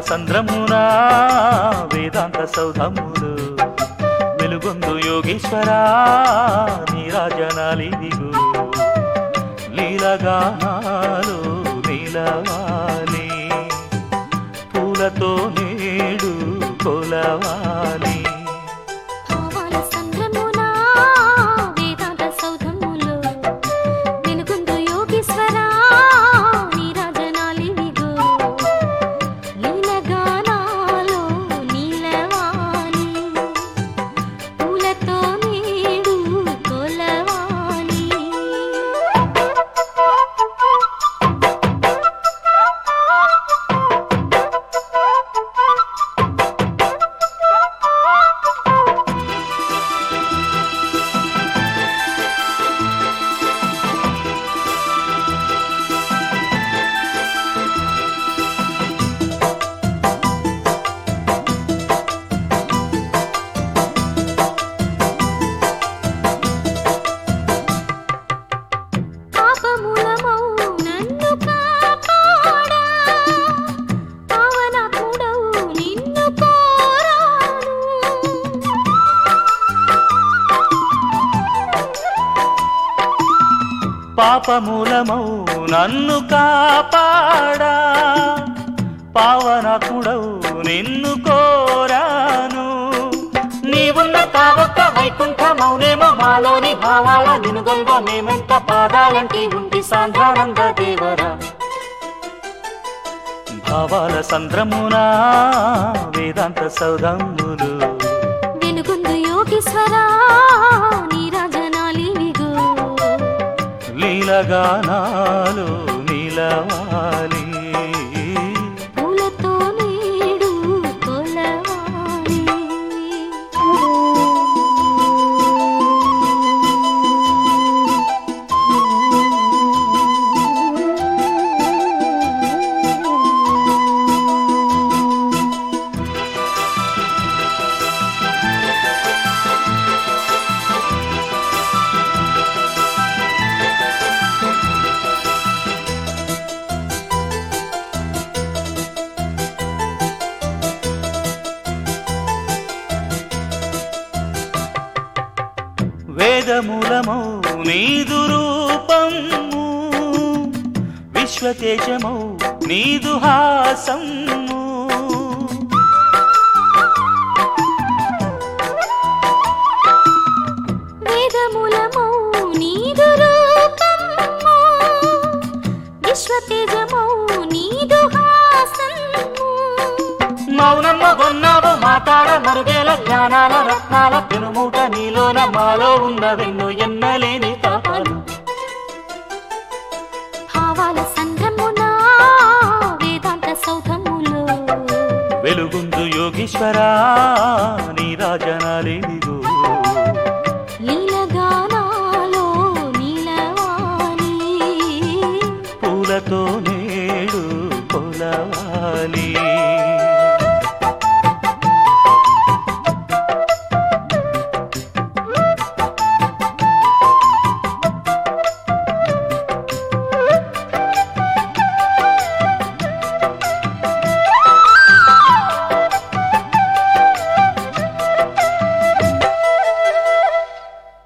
సంద్రమున వేదాంత సౌధములు వెలుగొందు యోగీశ్వరా నీరాజనాలిదిగో లీలగానాలు నీలవాలి పూలతో నేడు కొలవాలి పాపమూలమౌ నన్ను కాపాడా పావనకుడవు నిన్ను కోరాను నీవున్న కావొక్క వైకుంఠమౌనేమో మాలోని భావాల నినుగొల్వ మేమెంత పాదాలంటి ఉంటి సాంద్రానంద దేవరా భావాల సంద్రమున వేదాంత సౌధములు వెలుగొందు యోగీశ్వరా నీరాజనాలివిగో లీలగానాలు నీలవాలి పూలతో నేడు కొలవాలి వేదమూలమౌ నీదు రూపము విశ్వతేజమౌ నీదు హాసము వేదమూలమౌ నీదు రూపము విశ్వతేజమౌ నీదు హాసము మౌనమ్మ గొన్నావు మాట్లాడ మరుగేల జ్ఞానాల రత్నాల పెనుమూట నీలోన మాలో ఉన్నవెన్నో ఎన్నలేని తాపాలు భావాల సంద్రమున వేదాంత సౌధములో వెలుగుందు యోగీశ్వరా నీరాజనాలిదిగో లీలగానాలో నీలవాణి పూలతో